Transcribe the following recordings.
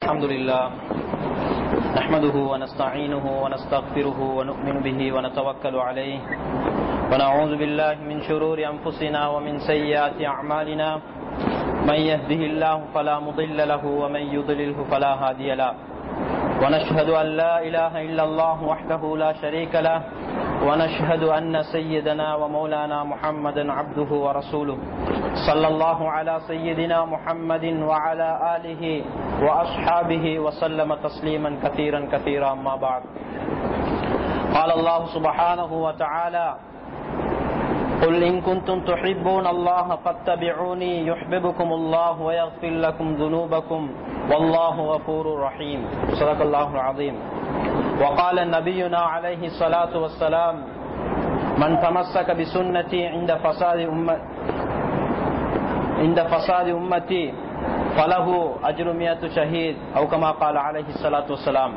الحمد لله نحمده ونستعينه ونستغفره ونؤمن به ونتوكل عليه ونعوذ بالله من شرور أنفسنا ومن سيئات أعمالنا من يهده الله فلا مضل له ومن يضلله فلا هادي له ونشهد أن لا إله إلا الله وحده لا شريك له ونشهد أن سيدنا ومولانا محمدا عبده ورسوله صلى الله على سيدنا محمد وعلى آله وأصحابه وسلم تسليما كثيرا كثيرا أما بعد قال الله سبحانه وتعالى قل إن كنتم تحبون الله فاتبعوني يحببكم الله ويغفر لكم ذنوبكم والله غفور رحيم صدق الله العظيم وقال نبينا عليه الصلاة والسلام من تمسك بسنتي عند فساد أمتي فله أجر 100 شهيد أو كما قال عليه الصلاة والسلام.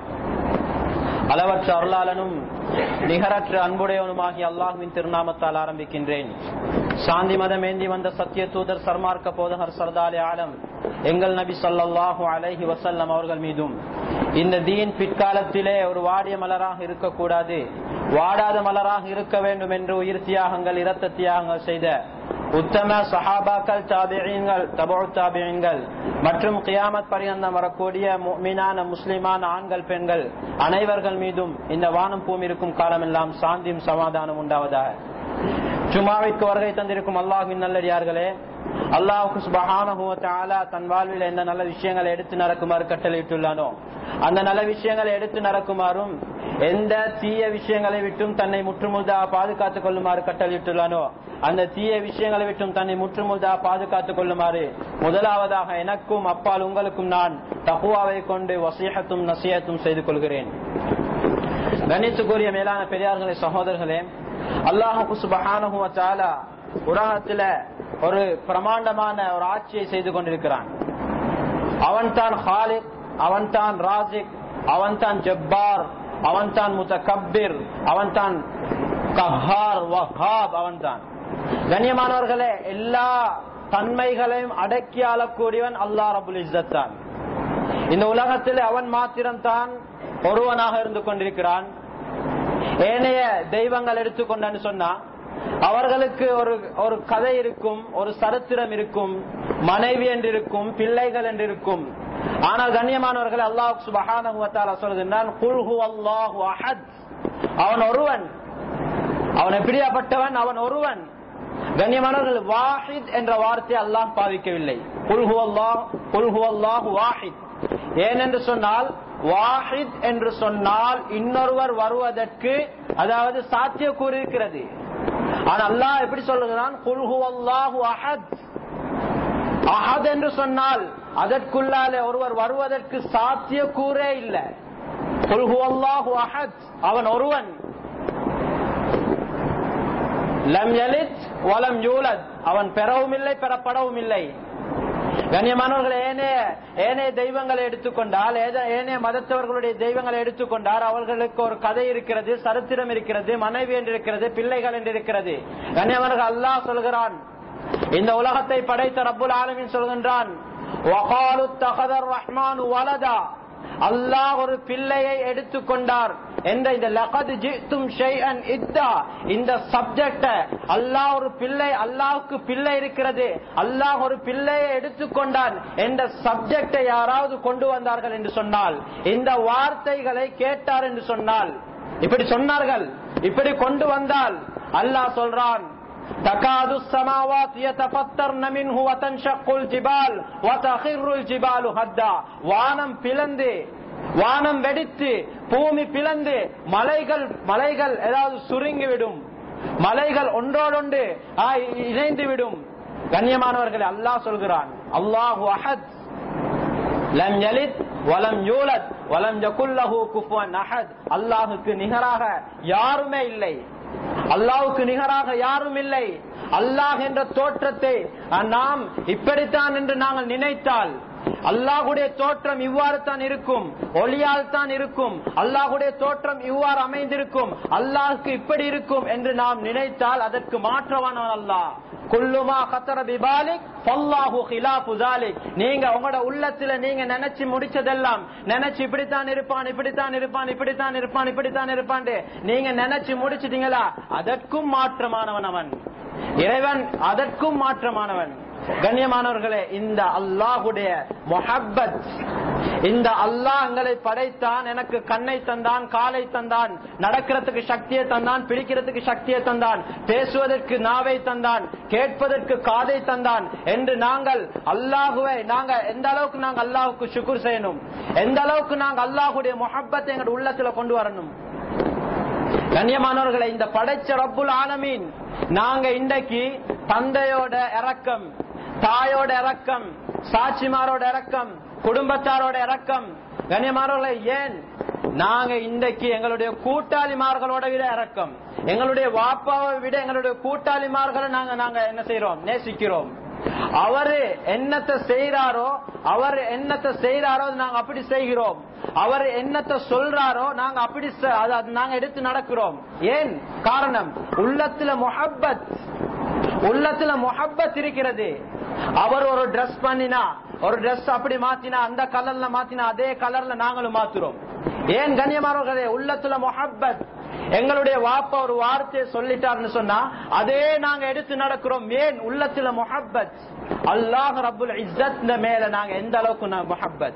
அளவற்ற அருளாளனும் நிகரற்ற அன்புடையவனுமாகிய அல்லாஹ்வின் திருநாமத்தால் ஆரம்பிக்கின்றேன். சாந்தி மதம் ஏந்தி வந்த சத்திய தூதர் சர்மார்க்க போதகர் சர்தாலே ஆலம் எங்கள் நபி ஸல்லல்லாஹு அலைஹி வஸல்லம் அவர்கள் மீதும் இந்த தீன் பிற்காலத்திலே ஒரு வாடிய மலராக இருக்கக்கூடாது, வாடாத மலராக இருக்க வேண்டும் என்று உயிர் தியாகங்கள் இரத்த தியாகங்கள் செய்த உத்தம சஹாபாக்கள், தாபிஈன்கள், தபஉ தாபிஈன்கள் மற்றும் கியாமத் பரியந்தம் வரக்கூடிய முஃமினான முஸ்லிமான ஆண்கள் பெண்கள் அனைவர்கள் மீதும் இந்த வானம் பூமி இருக்கும் காலமெல்லாம் சாந்தியும் சமாதானம் உண்டாவதாக. ஜுமாவிற்கு வருகை தந்திருக்கும் அல்லாஹ்வின் நல்லடியார்களே, அல்லாஹ் சுப்ஹானஹு வ தஆலா தன் வாழ்வில் எந்த நல்ல விஷயங்களை எடுத்து நடக்குமாறு கட்டளையிட்டுள்ளானோ அந்த நல்ல விஷயங்களை எடுத்து நடக்குமாறும், எந்த தீய விஷயங்களை விட்டும் தன்னை முற்றுமுழுதாக பாதுகாத்துக் கொள்ளுமாறு கட்டளையிட்டுள்ளானோ அந்த தீய விஷயங்களை விட்டும் தன்னை முற்றுமுழுதாக பாதுகாத்துக் கொள்ளுமாறு முதலாவதாக எனக்கும் அப்பால் உங்களுக்கும் நான் தக்வாவை கொண்டு வஸீஹத்தும் நஸீஹத்தும் செய்து கொள்கிறேன். கண்ணியத்துக்குரிய மேலான பெரியார்களே, சகோதரர்களே, அல்லாஹ் சுப்ஹானஹு வ தஆலா உலகத்துல ஒரு பிரமாண்டமான ஒரு ஆட்சியை செய்து கொண்டிருக்கிறான். அவன் தான் ஹாலிக், அவன் தான் ராசிக், அவன் தான் ஜப்பார், அவன் தான் முத்தகப்பிர், அவன் தான் கஹார் வஹாப், அவன் தான். கண்ணியமானவர்களே, எல்லா தன்மைகளையும் அடக்கி ஆளக்கூடியவன் அல்லாஹ் ரப்புல் இஸ்ஸத் தான். இந்த உலகத்தில் அவன் மாத்திரம் தான் ஒருவனாக இருந்து கொண்டிருக்கிறான். ஏனைய தெய்வங்கள் எடுத்துக்கொண்டான்னு சொன்னா அவர்களுக்கு ஒரு கதை இருக்கும், ஒரு சரித்திரம் இருக்கும், மனைவி என்று இருக்கும், பிள்ளைகள் என்று இருக்கும். ஆனால் கண்ணியமானவர்கள், அல்லாஹ் சுப்ஹானஹு வ தஆலா சொல்கிறான், குல் ஹுவல்லாஹு அஹத், அவன் ஒருவன். அவன் எப்படியாப்பட்டவன்? அவன் ஒருவன். கண்ணியமானவர்கள், வாஹித் என்ற வார்த்தை அல்லாஹ் பாவிக்கவில்லை. குல் ஹுவல்லாஹு வாஹித். ஏனென்று சொன்னால் வாஹித் என்று சொன்னால் இன்னொருவர் வருவதற்கு அதாவது சாத்தியக்கூறு இருக்கிறது. ஆனா அல்லாஹ் எப்படி சொல்லுகிறான்? குல் ஹுவல்லாஹு அஹத். அஹத் என்று சொன்னால் அதற்குள்ளாலே ஒருவர் வருவதற்கு சாத்தியக்கூறே இல்லை. குல் ஹுவல்லாஹு அஹத், அவன் ஒருவன். லம் யலித் வலம் யூலத், அவன் பெறவும் இல்லை பெறப்படவும் இல்லை. கண்ணியமானவர்கள், ஏனைய தெய்வங்களை எடுத்துக்கொண்டால், ஏனைய மதத்தவர்களுடைய தெய்வங்களை எடுத்துக்கொண்டால் அவர்களுக்கு ஒரு கதை இருக்கிறது, சரித்திரம் இருக்கிறது, மனைவி என்று இருக்கிறது, பிள்ளைகள் என்று இருக்கிறது. கண்ணியமானவர்கள், அல்லாஹ் சொல்கிறான், இந்த உலகத்தை படைத்த ரப்புல் ஆலமீன் சொல்கின்றான், வகாலு தகதர் ரஹ்மானு வலதா, அல்லாஹ் ஒரு பிள்ளையை எடுத்துக்கொண்டார் என்ற இந்த லகத் ஜிதும் ஷைஅன் இத்தா இந்த சப்ஜெக்ட, அல்லாஹ் ஒரு பிள்ளை, அல்லாஹ்வுக்கு பிள்ளை இருக்கிறது, அல்லாஹ் ஒரு பிள்ளையை எடுத்துக்கொண்டான் என்ற சப்ஜெக்டை யாராவது கொண்டு வந்தார்கள் என்று சொன்னால், இந்த வார்த்தைகளை கேட்டார் என்று சொன்னால், இப்படி சொன்னார்கள், இப்படி கொண்டு வந்தால் அல்லாஹ் சொல்றான், தகாது ஸமாவாத் யதஃபத்தர்ன மின்ஹு வ தன்ஷக்குல் ஜிபால் வ தகிர்ருல் ஜிபாலு ஹத்தா, வானம் பிளந்து, வானம் வெடித்து, பூமி பிளந்து, மலைகள் ஏதாவது சுருங்கிவிடும், மலைகள் ஒன்றோடொன்று இணைந்து விடும். கண்ணியமானவர்களே, அல்லாஹ் சொல்கிறான், அல்லாஹு அஹத், லம் யலித் வலம் யூலத் வலம் யகுல் லஹு குஃபுவன் அஹத், அல்லாஹ்வுக்கு நிகராக யாருமே இல்லை, அல்லாஹ்வுக்கு நிகராக யாரும் இல்லை. அல்லாஹ் என்ற தோற்றத்தை நாம் இப்படித்தான் என்று நாங்கள் நினைத்தால் அல்லாஹ்வுடைய தோற்றம் இவ்வாறு தான் இருக்கும், ஒளியால் தான் இருக்கும், அல்லாஹ்வுடைய தோற்றம் இவ்வாறு அமைந்திருக்கும், அல்லாஹ்க்கு இப்படி இருக்கும் என்று நாம் நினைத்தால் அதற்கு மாற்றவானவன் அல்லாஹ். குல்லுமா கத்தர பிபாலிக் ஃபல்லாஹு கிலாஃபு ஸாலிக். நீங்க உங்களோட உள்ளத்துல நீங்க நினைச்சு முடிச்சதெல்லாம், நினைச்சு இப்படித்தான் இருப்பான், இப்படித்தான் இருப்பான், இப்படித்தான் இருப்பான், இப்படித்தான் இருப்பான் நீங்க நினைச்சு முடிச்சிட்டீங்களா, அதற்கும் மாற்றமானவன் அவன். இறைவன் அதற்கும் மாற்றமானவன். கண்ணியமானவர்களே, இந்த அல்லாஹ்வுடைய முஹப்பத், இந்த அல்லாஹ் எங்களை படைத்தான், எனக்கு கண்ணை தந்தான், காலை தந்தான், நடக்கிறதுக்கு சக்தியை தந்தான், பிடிக்கிறதுக்கு சக்தியை தந்தான், பேசுவதற்கு நாவை தந்தான், கேட்பதற்கு காதை தந்தான் என்று நாங்கள் அல்லாஹுவை நாங்க எந்த அளவுக்கு நாங்கள் அல்லாஹுக்கு ஷுக்ர் செய்யணும், எந்த அளவுக்கு நாங்கள் அல்லாஹ்வுடைய முஹப்பத்தை எங்களுடைய உள்ளத்துல கொண்டு வரணும். கண்ணியமானவர்களை, இந்த படைச்ச ரப்புல் ஆலமீன் நாங்க இன்றைக்கு தந்தையோட இரக்கம், தாயோட இரக்கம், சாட்சிமாரோட இரக்கம், குடும்பத்தாரோட இரக்கம், கண்ணியமானவர்களை, ஏன் நாங்க இன்றைக்கு எங்களுடைய கூட்டாளிமார்களோட விட இரக்கம், எங்களுடைய வாப்பாவை விட எங்களுடைய கூட்டாளிமார்களை நாங்க என்ன செய்யறோம், நேசிக்கிறோம். அவரு என்னத்தை செய்யறாரோ, அவர் என்னத்தை செய்யறாரோ நாங்க அப்படி செய்கிறோம், அவர் என்னத்தை சொல்றாரோ நாங்க அப்படி நாங்க எடுத்து நடக்கிறோம். ஏன் காரணம், உள்ளத்துல முஹப்பத், உள்ளத்துல முஹப்பத் இருக்கிறது. அவர் ஒரு டிரெஸ் பண்ணினா, ஒரு டிரெஸ் அப்படி மாத்தினா, அந்த கலர்ல மாத்தினா அதே கலர்ல நாங்களும் மாத்துறோம். ஏன் கண்ணியமானவர்களே, உள்ளத்துல முஹப்பத். எங்களுடைய வாப்பா ஒரு வார்த்தையை சொல்லிட்டாருன்னு சொன்னா அதே நாங்க எடுத்து நடக்கிறோம். ஏன், உள்ளத்துல முஹப்பத். அல்லாஹ் ரப்புல் இஸ்ஸத் மேல நாங்க எந்த அளவுக்கு முஹப்பத்,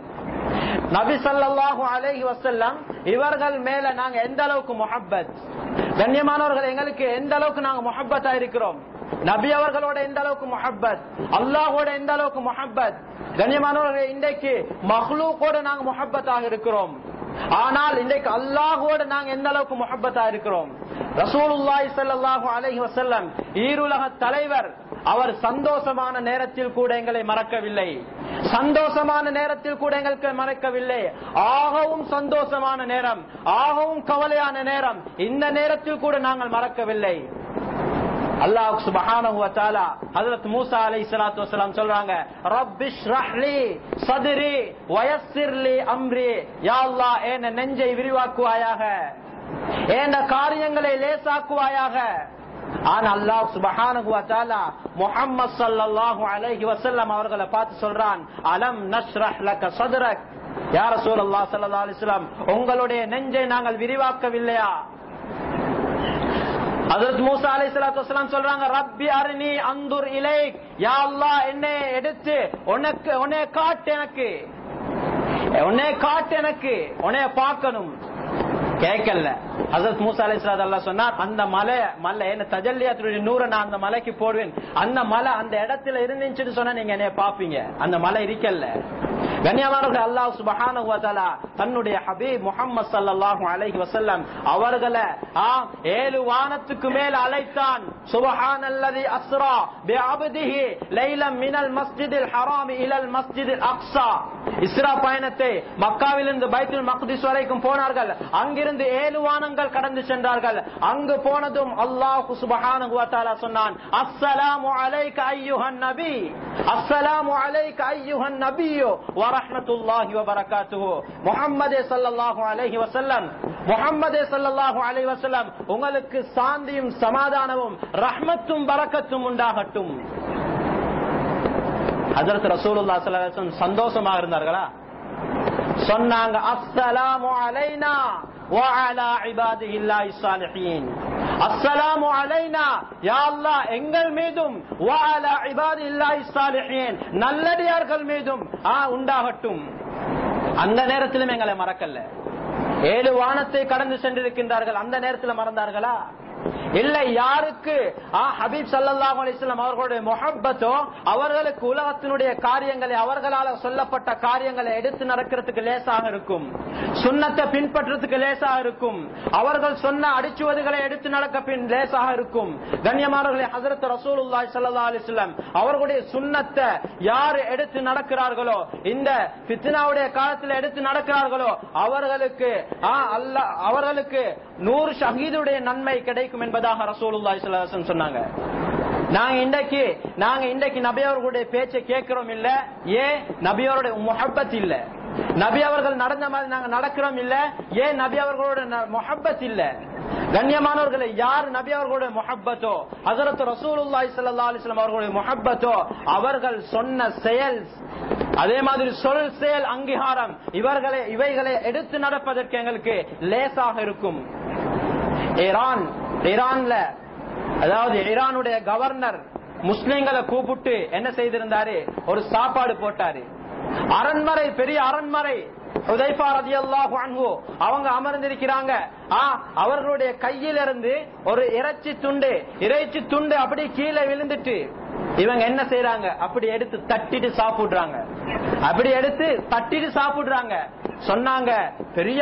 நபி ஸல்லல்லாஹு அலைஹி வஸல்லம் இவர்கள் மேல நாங்க எந்த அளவுக்கு முஹப்பத். கண்ணியமானவர்கள், எங்களுக்கு எந்த அளவுக்கு நாங்க முஹப்பத்தா இருக்கிறோம், நபி அவர்களோட எந்த அளவுக்கு முஹப்பத், அல்லாஹோட எந்த அளவுக்கு முஹப்பத். கண்ணியமானவர்கள், இன்றைக்கு மஹ்லூக்கோட நாங்க முஹப்பத்தாக இருக்கிறோம். ஆனால் இன்றைக்கு அல்லாஹ்வோட நாங்க எந்த அளவுக்கு முஹப்பத்தா இருக்கிறோம். ரசூலுல்லாஹி ஸல்லல்லாஹு அலைஹி வஸல்லம் ஈருலக தலைவர், அவர் சந்தோஷமான நேரத்தில் கூட எங்களை மறக்கவில்லை, சந்தோஷமான நேரத்தில் கூட எங்களுக்கு மறக்கவில்லை. ஆகவும் சந்தோஷமான நேரம், ஆகவும் கவலையான நேரம், இந்த நேரத்தில் கூட நாங்கள் மறக்கவில்லை. அல்லாஹ் சுப்ஹானஹு வ தஆலா ஹஜ்ரத் மூசா அலைஹிஸ்ஸலாத்து வஸலாம் சொல்றாங்க, ரப்பிஷ்ரஹ் லி ஸத்ரி வ யஸ்ஸிர் லி அம்ரி. யா அல்லாஹ், என் நெஞ்சை விரிவாக்குவாயாக, என் காரியங்களை லேசாக்குவாயாக. ஆனா அல்லாஹ் சுப்ஹானஹு வ தஆலா முஹம்மது ஸல்லல்லாஹு அலைஹி வஸல்லம் அவர்களை பார்த்து சொல்றான், அலம் நஷ்ரஹ் லக ஸத்ரக். யா ரசூலல்லாஹ் ஸல்லல்லாஹு அலைஹி வஸல்லம், உங்களுடைய நெஞ்சை நாங்கள் விரிவாக்கவில்லையா? ஹஜ்ரத் மூசா அலைஹிஸ்ஸலாத்து வஸலாம் சொல்றாங்க, ரப்பி அர்னி அன்துர் இலைக். யா அல்லாஹ், என்னை எடுத்து உன்னை காட்டு, எனக்கு உன்னை காட்டு, எனக்கு உன்னை பார்க்கணும். கேட்கல. ஹஜ்ரத் மூசா அலைஹிஸ்ஸலாம் அல்லாஹ் சொன்னார், அந்த மலை என்ன தஜல்லியாத்துடைய நூரை நான் அந்த மலைக்கு போடுவேன், அந்த மலை அந்த இடத்துல இருந்துச்சுன்னு சொன்னா நீங்க என்னைய பாப்பீங்க. அந்த மலை இருக்கல்ல. கண்ணியமானவர்களே, அல்லாஹ் சுப்ஹானஹு வ தஆலா தன்னுடைய ஹபீப் முஹம்மது ஸல்லல்லாஹு அலைஹி வஸல்லம் அவர்களை 7 வானத்துக்கு மேல் அழைத்தான். சுப்ஹானல்லதி அஸ்ரா பிஅப்திஹி லைலம் மினல் மஸ்ஜிதில் ஹராம் இலல் மஸ்ஜிதில் அக்ஸா. இஸ்ரா பயணத்தை மக்காவிலிருந்து பைத்துல் மக்திஸ் வரைக்கும் போனார்கள். அங்கிருந்து 7 வானங்கள் கடந்து சென்றார்கள். அங்கு போனதும் அல்லாஹ் சுப்ஹானஹு வ தஆலா சொன்னான், அஸ்ஸலாமு அலைக அய்யுஹன் நபி, அஸ்ஸலாமு அலைக அய்யுஹன் நபியு வ ரஹ்மத்துல்லாஹி வ பரகாத்துஹு. முஹம்மதே ஸல்லல்லாஹு அலைஹி வஸல்லம், முஹம்மதே ஸல்லல்லாஹு அலைஹி வஸல்லம், உங்களுக்கு சாந்தியும் சமாதானமும் ரஹ்மத்தும் பரக்கத்தும் உண்டாகட்டும். ஹஜ்ரத் ரசூலுல்லாஹி ஸல்லல்லாஹு அலைஹி வஸல்லம் சந்தோஷமா இருந்தார்களா? சொன்னாங்க, அஸ்ஸலாமு அலைனா வ அலா இபாதில்லாஹி ஸாலிஹீன். அஸ்ஸலாமு அலைனா, யா அல்லாஹ் எங்கள் மீதும், வ அலா இபாதில்லாஹி ஸாலிஹீன் நல்லடியார்கள் மீதும் உண்டாகட்டும். அந்த நேரத்திலும் எங்களை மறக்கல. 7 வானத்தை கடந்து சென்றிருக்கின்றார்கள். அந்த நேரத்தில் மறந்தார்களா? இல்லை. யாருக்கு ஹபீப் ஸல்லல்லாஹு அலைஹி வஸல்லம் அவர்களுடைய முஹப்பத்தோ, அவர்களுக்கு உலகத்தினுடைய காரியங்களை, அவர்களால் சொல்லப்பட்ட காரியங்களை எடுத்து நடக்கிறதுக்கு லேசாக இருக்கும், சுன்னத்தை பின்பற்றதுக்கு லேசாக இருக்கும், அவர்கள் சொன்ன அடிச்சுவதுகளை எடுத்து நடக்க லேசாக இருக்கும். கண்ணியமானவர்களே, ஹஜ்ரத் ரசூலுல்லாஹி ஸல்லல்லாஹு அலைஹி வஸல்லம் அவர்களுடைய சுன்னத்தை யார் எடுத்து நடக்கிறார்களோ, இந்த ஃபித்னாவுடைய காலத்தில் எடுத்து நடக்கிறார்களோ, அவர்களுக்கு அல்லாஹ் அவர்களுக்கு 100 ஷஹீதுடைய நன்மை கிடைக்கும் என்பதாக ரசூலுல்லாஹி ஸல்லல்லாஹு அலைஹி வஸல்லம் சொன்னாங்க. நாங்க இன்றைக்கு நபி அவர்களுடைய பேச்சை கேட்கிறோம் இல்ல, ஏன் நபியோருடைய முஹப்பத் இல்ல. நபி அவர்கள் நடந்த மாதிரி நாங்க நடக்கிறோம் இல்ல, ஏன் நபி அவர்களோட முஹப்பத் இல்ல. கண்ணியமானவர்களை, யார் நபி அவர்களுடைய முஹப்பத்தோ, ஹஜ்ரத் ரசூலுல்லாஹி ஸல்லல்லாஹு அலைஹி வஸல்லம் அவர்களுடைய முஹப்பத்தோ, அவர்கள் சொன்ன செயல், அதே மாதிரி சொல் செயல் அங்கீகாரம், இவைகளை எடுத்து நடப்பதற்கு எங்களுக்கு லேசாக இருக்கும். ஈரான்ல, அதாவது ஈரானுடைய கவர்னர் முஸ்லிம்களை கூப்பிட்டு என்ன செய்திருந்தாரு, ஒரு சாப்பாடு போட்டாரு. அரண்மனை, பெரிய அரண்மனை. ஹுதைஃபா ரலியல்லாஹு அன்ஹு அவங்க அமர்ந்திருக்கிறாங்க. அவர்களுடைய கையிலிருந்து ஒரு இறைச்சி துண்டு அப்படி கீழே விழுந்துட்டு இவங்க என்ன செய்யறாங்க, அப்படி எடுத்து தட்டிட்டு சாப்பிடுறாங்க. சொன்னாங்க, பெரிய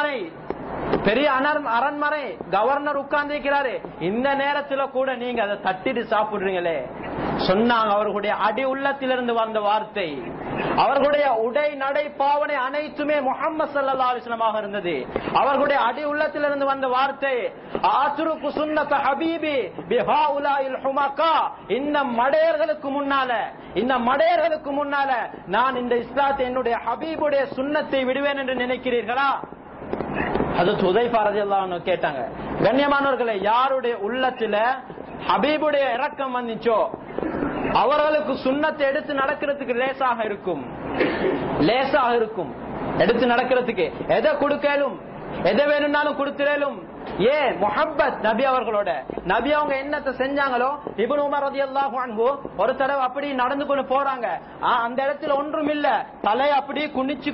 அரண்மனை கவர்னர் உட்கார்ந்து இருக்கிறாரு, இந்த நேரத்துல கூட நீங்க அதை தட்டிட்டு சாப்பிடுறீங்களே. சொன்னாங்க, அவர்களுடைய அடி உள்ளத்திலிருந்து வந்த வார்த்தை, அவர்களுடைய உடை நடை பாவனை அனைத்துமே முஹம்மது ஸல்லல்லாஹு அலைஹி வஸல்லம் இருந்தது. அவர்களுடைய அடி உள்ளத்திலிருந்து வந்த வார்த்தை, ஆத்ருக்கு சுன்னத ஹபீபி பிஹாஉலாஇல் ஹுமகா. இந்த மடையர்களுக்கு முன்னால நான் இந்த இஸ்லாத்தை, என்னுடைய ஹபீபுடைய சுன்னத்தை விடுவேன் என்று நினைக்கிறீர்களா? ஹஜ்ரத் ஹுதைஃபா ரலியல்லாஹு அன்ஹு கேட்டாங்க. கண்ணியமானவர்களே, யாருடைய உள்ளத்துல ஹபீபுடைய இரக்கம் வந்துச்சோ அவர்களுக்கு சுன்னத்தை எடுத்து நடக்கிறதுக்கு லேசாக இருக்கும். எடுத்து நடக்கிறதுக்கு எதை கொடுக்கலும், எதை வேணும்னாலும் கொடுத்துடலும். ஏன் முஹப்பத் நபி அவர்களோட. நபி அவங்க என்னத்தை செஞ்சாங்களோ, இப்னு உமர் ரலியல்லாஹு அன்ஹு ஒரு தடவை அப்படி நடந்து கொண்டு போறாங்க. அந்த இடத்துல ஒன்றும் இல்ல, தலையை அப்படியே குனிச்சு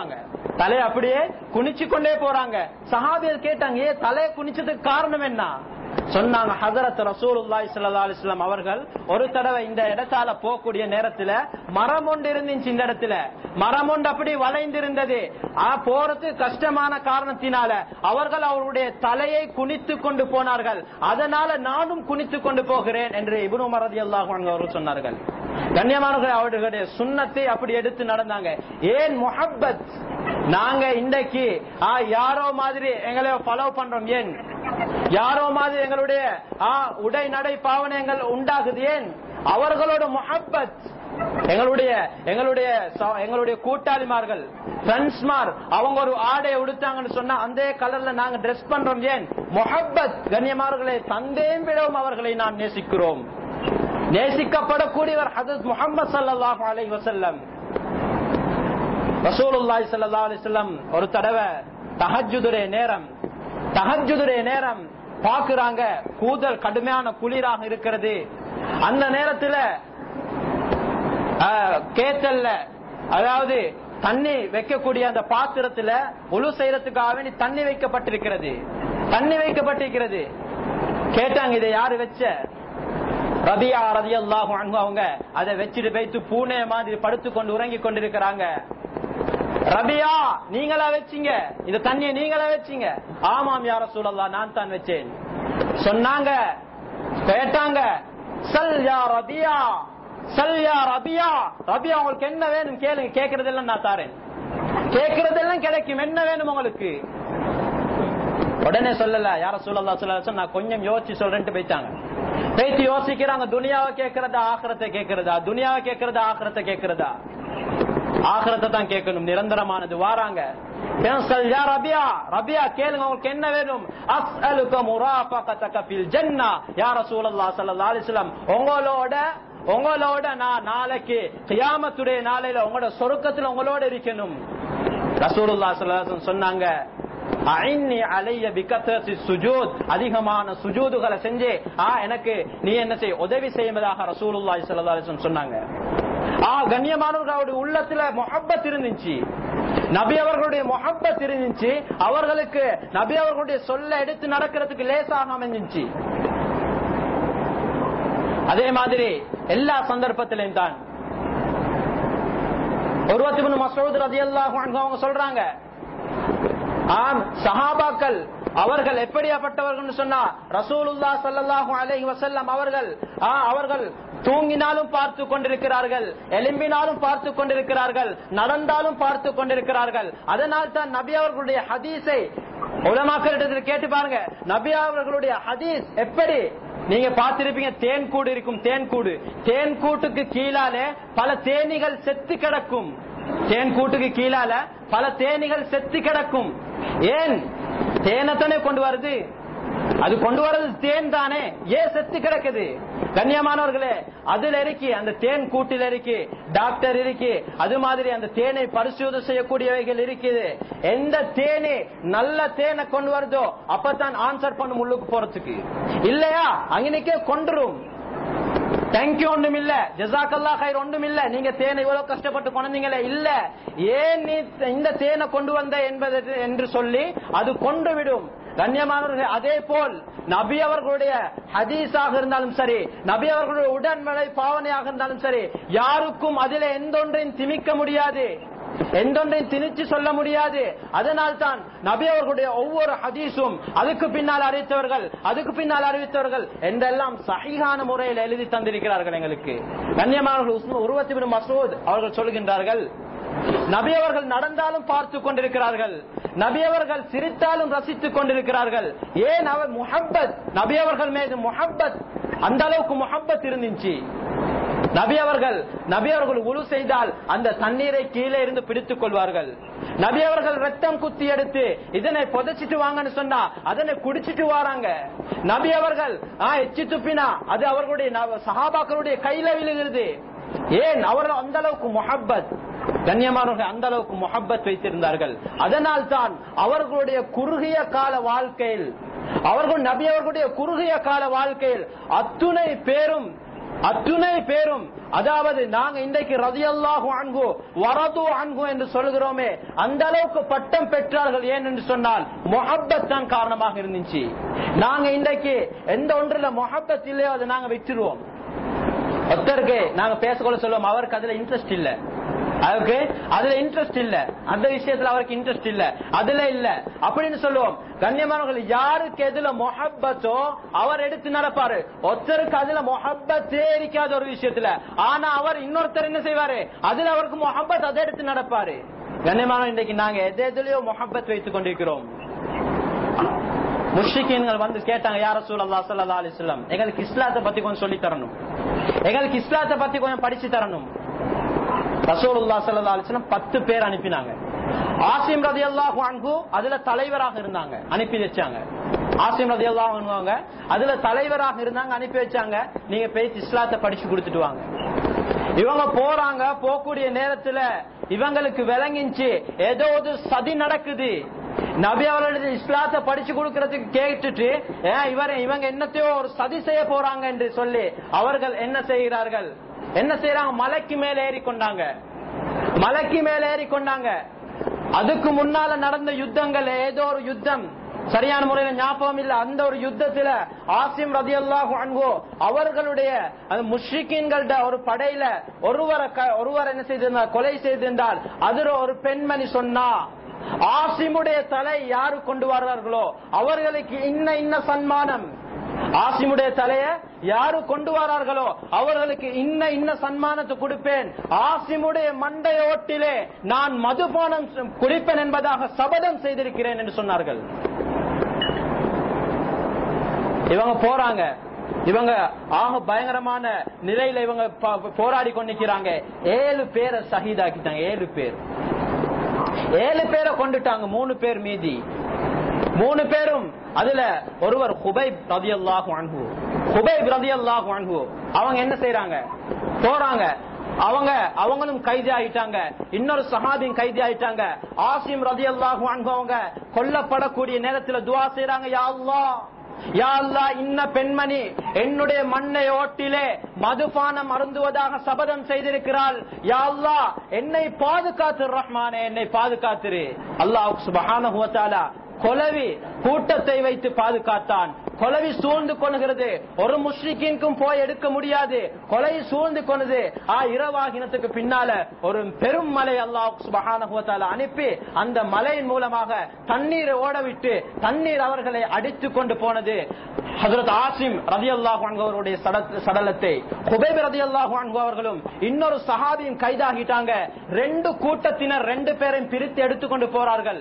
கொண்டே போறாங்க. சஹாபியர் கேட்டாங்க, ஏன் தலையை குனிச்சதுக்கு காரணம் என்ன? சொன்னாங்க, ஹஜ்ரத் ரசூலுல்லாஹி ஸல்லல்லாஹு அலைஹி வஸல்லம் அவர்கள் ஒரு தடவை இந்த இடத்தால போகக்கூடிய நேரத்துல மரம் ஒன்று இருந்துச்சு. இந்த இடத்துல மரம் ஒன்று அப்படி வளைந்திருந்தது. போறது கஷ்டமான காரணத்தினால அவர்கள் அவருடைய தலையை குனித்து கொண்டு போனார்கள். அதனால நானும் குனித்து கொண்டு போகிறேன் என்று இப்னு உமர் ரலியல்லாஹு அன்ஹு அவர்கள் சொன்னார்கள். கண்ணியமானவர்கள், அவர்களுடைய சுன்னத்தை அப்படி எடுத்து நடந்தாங்க. ஏன் முஹப்பத்? நாங்க இன்றைக்கு யாரோ மாதிரி எங்களை ஃபாலோ பண்றோம். ஏன் யாரோ மாதிரி எங்களுடைய உடை நடை பாவனைகள் உண்டாகுது. ஏன் அவர்களோட முஹப்பத்? எங்களுடைய கூட்டாளிமார்கள், ஃப்ரெண்ட்ஸ்மார், அவங்க ஒரு ஆடை உடுத்தாங்கன்னு சொன்னா அந்த கலர்ல நாங்க ட்ரெஸ் பண்றோம். ஏன் முஹப்பத்? கண்ணியமானவர்களே, தந்தையும் விடவும் அவர்களை நாம் நேசிக்கிறோம். நேசிக்கப்படக்கூடியவர் ஹஜ்ரத் முஹம்மது ஸல்லல்லாஹு அலைஹி வஸல்லம். ரசூலுல்லாஹி ஸல்லல்லாஹு அலைஹி வஸல்லம் ஒரு தடவை தஹஜ்ஜுதுடைய நேரம் பாக்குறாங்க, கூதல் கடுமையான குளிராக இருக்கிறது. அந்த நேரத்துல கேத்தல்ல, அதாவது தண்ணி வைக்கக்கூடிய அந்த பாத்திரத்துல உளு செய்யறதுக்காக தண்ணி வைக்கப்பட்டிருக்கிறது. கேட்டாங்க, இதை யாரு வச்ச? ரபியா ரலியல்லாஹு அன்ஹு அவங்க அதை வச்சுட்டு போயிட்டு பூனை மாதிரி படுத்து கொண்டு உறங்கி கொண்டிருக்கிறாங்க. ரபியா, நீங்களா வச்சீங்க இந்த தண்ணியை? நீங்களா வச்சீங்க? ஆமாம் யா ரசூலல்லாஹ், நான் தான் வச்சேன். சொன்னாங்க, கேட்டாங்க, சல் யா ரபியா, ரபியா உங்களுக்கு என்ன வேணும் கேளுங்க, கேட்கறதெல்லாம் நான் தாரேன், கேட்கறதெல்லாம் கிடைக்கும், என்ன வேணும் உங்களுக்கு? உடனே சொல்லல, யா ரசூலல்லாஹ் ஸல்லல்லாஹு அலைஹி வஸல்லம், நான் கொஞ்சம் யோசிச்சு சொல்றேன்ட்டு போயிட்டாங்க. யோசிக்கிறாங்க, துனியாவை கேட்கறதா ஆகிரத்தை கேட்கறதா, துனியாவை கேட்கறதா ஆகிரத்தை கேட்கறதா? ஆகிரத்தை தான் கேட்கணும், நிரந்தரமானது. வாராங்க, ரபியா கேளுங்க, உங்களுக்கு என்ன வேணும்? அஸ்அலுக முராஃபகதக ஃபில் ஜன்னah யா ரசூலல்லாஹ் ஸல்லல்லாஹு அலைஹி வஸல்லம், உங்களோட நான் நாளைக்கு கியாமத்துடைய நாளையில உங்களோட சொர்க்கத்துல உங்களோட இருக்கணும். ரசூலுல்லாஹ் ஸல்லல்லாஹு அலைஹி வஸல்லம் சொன்னாங்க, அஇன்னி அலைய பிகத்ரத்தி சுஜூத், அதிகமான சுஜூதுகளை செஞ்சு எனக்கு நீ என்ன செய்ய, உதவி செய்வதாக ரசூலுல்லாஹி ஸல்லல்லாஹு அலைஹி வஸல்லம் சொன்னாங்க. கண்ணியமானவர்களுடைய உள்ளத்துல முஹப்பத் இருந்துச்சு, நபி அவர்களுடைய முஹப்பத் இருந்துச்சு. அவர்களுக்கு நபி அவர்களுடைய சொல்ல எடுத்து நடக்கிறதுக்கு லேசாக அமைஞ்சிச்சு. அதே மாதிரி எல்லா சந்தர்ப்பத்திலையும் தான் உர்வத் இப்னு மஸ்ஊத் ரலியல்லாஹு அன்ஹு அவங்க சொல்றாங்க, சஹாபாக்கள் அவர்கள் எப்படியாப்பட்டவர்கள் சொன்னா, ரசூலுல்லாஹ் ஸல்லல்லாஹு அலைஹி வஸல்லம் அவர்கள் தூங்கினாலும் பார்த்து கொண்டிருக்கிறார்கள், எழும்பினாலும் பார்த்து கொண்டிருக்கிறார்கள், நடந்தாலும் பார்த்து கொண்டிருக்கிறார்கள். அதனால் தான் நபி அவர்களுடைய ஹதீஸை உலமாக்களிடத்தில் கேட்டு பாருங்க, நபி அவர்களுடைய ஹதீஸ் எப்படி நீங்க பார்த்திருப்பீங்க தேன் கூடு இருக்கும். தேன் கூட்டுக்கு கீழாலே பல தேனீகள் செத்து கிடக்கும். தேன் கூட்டுக்கு கீழால பல தேனீகள் செத்து கிடக்கும். ஏன்? தேனத்தானே கொண்டு வருது. அது கொண்டு வரது தேன் தானே, ஏன் செத்து கிடக்குது? கண்ணியமானவர்களே, அதுல இருக்கு, அந்த தேன் கூட்டில் இருக்கு டாக்டர் இருக்கு. அது மாதிரி அந்த தேனை பரிசோதனை செய்யக்கூடியவைகள் இருக்குது. எந்த தேனே நல்ல தேனை கொண்டு வருதோ அப்பதான் ஆன்சர் பண்ணும் உள்ளுக்கு போறதுக்கு. இல்லையா அங்கனைக்கே கொண்டுரும். தேங்க்யூ ஒன்றும் இல்ல, ஜஸாக்கல்லாஹ் கைர் ஒன்றும் இல்ல, நீங்க தேனை இவ்வளவு கஷ்டப்பட்டு கொண்டீங்களே, இல்ல ஏன் நீ இந்த தேனை கொண்டு வந்த என்பது என்று சொல்லி அது கொண்டு விடும். கண்ணியமானவர்கள், அதே போல் நபி அவர்களுடைய ஹதீஸாக இருந்தாலும் சரி, நபி அவர்களுடைய உடன்மலை பாவனையாக இருந்தாலும் சரி, யாருக்கும் அதிலே எந்தொன்றையும் திணிக்க முடியாது, எந்தொன்றையும் திணிச்சு சொல்ல முடியாது. அதனால் தான் நபி அவர்களுடைய ஒவ்வொரு ஹதீஸும் அதுக்கு பின்னால் அறிவித்தவர்கள் என்றெல்லாம் சஹீஹான முறையில் எழுதி தந்திருக்கிறார்கள் எங்களுக்கு. கண்ணியமானவர்கள், உர்வத் இப்னு மஸ்ஊத் அவர்கள் சொல்கின்றார்கள், நபி அவர்கள் நடந்தாலும் பார்த்து கொண்டிருக்கிறார்கள், நபி அவர்கள் சிரித்தாலும் ரசித்துக் கொண்டிருக்கிறார்கள். ஏன்? அவர் முஹப்பத், நபி அவர்கள் மீது முஹப்பத், அந்த அளவுக்கு முஹப்பத் இருந்துச்சு. நபி அவர்கள் உழு செய்தால் அந்த தண்ணீரை கீழே இருந்து பிடித்துக் கொள்வார்கள். நபி அவர்கள் ரத்தம் குத்தி எடுத்து இதனை புதைச்சிட்டு வாங்கன்னு சொன்னா அதனை குடிச்சிட்டு வராங்க. நபி அவர்கள் எச்சி துப்பினா அது அவர்களுடைய சஹாபாக்களுடைய கையில விழுகிறது. ஏன்? அவர்கள் அந்த அளவுக்கு முஹப்பத், கண்ணியமானவர்கள் அந்த அளவுக்கு முஹப்பத் வைத்திருந்தார்கள். அதனால் தான் அவர்களுடைய குறுகிய கால வாழ்க்கையில், நபி அவர்களுடைய குறுகிய கால வாழ்க்கையில் அத்துணை பேரும் அதாவது நாங்க இன்றைக்கு ரலியல்லாஹு அன்ஹு வரது அன்ஹு என்று சொல்கிறோமே, அந்த அளவுக்கு பட்டம் பெற்றார்கள். ஏன் என்று சொன்னால் முஹப்பத் தான் காரணமாக இருந்துச்சு. நாங்க இன்றைக்கு எந்த ஒன்றுல முஹப்பத் இல்லையோ அதை நாங்க விட்டுருவோம். ஒருத்தருக்கு நாங்க பேசக்கொள்ள சொல்லுவோம், அவருக்கு அதுல இன்ட்ரெஸ்ட் இல்ல, அவருக்கு அதுல இன்ட்ரெஸ்ட் இல்ல, அந்த விஷயத்துல அவருக்கு இன்ட்ரெஸ்ட் இல்ல, அதுல இல்ல அப்படின்னு சொல்லுவோம். கண்ணியமானவர்கள், யாருக்கு எதுல முஹப்பத்தோ அவர் எடுத்து நடப்பாரு. ஒருத்தருக்கு அதுல முஹப்பத்தே இருக்காத ஒரு விஷயத்துல, ஆனா அவர் இன்னொருத்தர் என்ன செய்வாரு, அதுல அவருக்கு முஹப்பத், அதை எடுத்து நடப்பாரு. கண்ணியமான, இன்றைக்கு நாங்க எதுலயோ முஹப்பத் வைத்துக் கொண்டிருக்கிறோம். முஷ்ரிக்கீன்கள் வந்து கேட்டாங்க, யா ரசூலல்லாஹ் ஸல்லல்லாஹு அலைஹி வஸல்லம், எங்களுக்கு இஸ்லாத்தை பத்தி கொஞ்சம் சொல்லி தரணும், எங்களுக்கு இஸ்லாத்தை பத்தி கொஞ்சம் படிச்சு தரணும். ரசூலுல்லாஹ் ஸல்லல்லாஹு அலைஹி வஸல்லம் 10 பேர் அனுப்பினாங்க. ஆசிம் ரலியல்லாஹு அன்ஹு அதுல தலைவராக இருந்தாங்க, அனுப்பி வச்சாங்க. ஆசிம் ரலியல்லாஹு அன்ஹு அதுல தலைவராக இருந்தாங்க, அனுப்பி வச்சாங்க. நீங்க போய் இஸ்லாத்தை படிச்சு கொடுத்துட்டு வாங்க. இவங்க போறாங்க. போகக்கூடிய நேரத்துல இவங்களுக்கு விளங்கிச்சு ஏதோ ஒரு சதி நடக்குது. நபி அவர்களுடைய இஸ்லாத்தை படிச்சு கொடுக்கறதுக்கு கேட்டுட்டு இவங்க என்னத்தையோ ஒரு சதி செய்ய போறாங்க என்று சொல்லி அவர்கள் என்ன செய்யறாங்க, மலைக்கு மேல ஏறிக்கொண்டாங்க. அதுக்கு முன்னால நடந்த யுத்தங்கள், ஏதோ ஒரு யுத்தம் சரியான முறையில ஞாபகம் இல்ல, அந்த ஒரு யுத்தத்துல ஆசிம் ரலியல்லாஹு அன்ஹு அவர்களுடைய முஷ்ரிக்கீன்களோட ஒரு படையில ஒருவர் என்ன செய்திருந்தார், கொலை செய்திருந்தால் அதுல ஒரு பெண்மணி சொன்னா, ஆசிமுடைய தலை யாரு கொண்டு வர்றார்களோ அவர்களுக்கு இன்ன சன்மானம், ஆசிமுடைய தலைய யாரு கொண்டு வரார்களோ அவர்களுக்கு இன்ன சன்மானத்தை கொடுப்பேன், ஆசிமுடைய மண்டையோட்டிலே நான் மதுபானம் குடிப்பேன் என்பதாக சபதம் செய்திருக்கிறேன் என்று சொன்னார்கள். இவங்க போறாங்க, இவங்க ஆக பயங்கரமான நிலையில இவங்க போராடி கொண்டிருக்கிறாங்க. 7 பேரை ஷஹீதாக்கிட்டாங்க. 7 பேரை கொண்டுட்டாங்க, 3 பேர் மீதி. 3 பேரும் அதுல ஒருவர் ஹுபைப் ரலியல்லாஹு அன்ஹு. அவங்க என்ன செய்யறாங்க, போறாங்க. அவங்களும் கைதி ஆயிட்டாங்க. இன்னொரு சஹாபியும் கைதி ஆயிட்டாங்க. ஆசிம் ரலியல்லாஹு அன்ஹு அவங்க கொல்லப்படக்கூடிய நேரத்துல துஆ செய்றாங்க, யா அல்லாஹ் இன்ன பெண்மணி என்னுடைய மண்ணை ஓட்டிலே மதுபானம் அருந்துவதாக சபதம் செய்திருக்கிறாள். யா அல்லாஹ் என்னை பாதுகாத்து ரஹ்மானே, என்னை பாதுகாத்துரு. அல்லாஹ் சுப்ஹானஹு வ தஆலா கொலவி கூட்டத்தை வைத்து பாதுகாத்தான். கொலவி சூழ்ந்து கொள்கிறது, ஒரு முஷ்ரிக்கின்கும் போய் எடுக்க முடியாது. கொலை சூழ்ந்து கொண்டது. இரவாகினத்துக்கு பின்னால ஒரு பெரும் மலை அல்லாஹ் சுப்ஹானஹு வ தஆலா அனுப்பி அந்த மலையின் மூலமாக தண்ணீரை ஓடவிட்டு தண்ணீர் அவர்களை அடித்துக் கொண்டு போனது. ஹஜ்ரத் ஆசிம் ரலியல்லாஹு அன்ஹு அவருடைய சடலத்தை ஹுபைப் ரலியல்லாஹு அன்ஹு அவர்களும் இன்னொரு சஹாபியும் கைதாகிட்டாங்க. 2 கூட்டத்தினர் 2 பேரையும் பிரித்து எடுத்துக்கொண்டு போறார்கள்.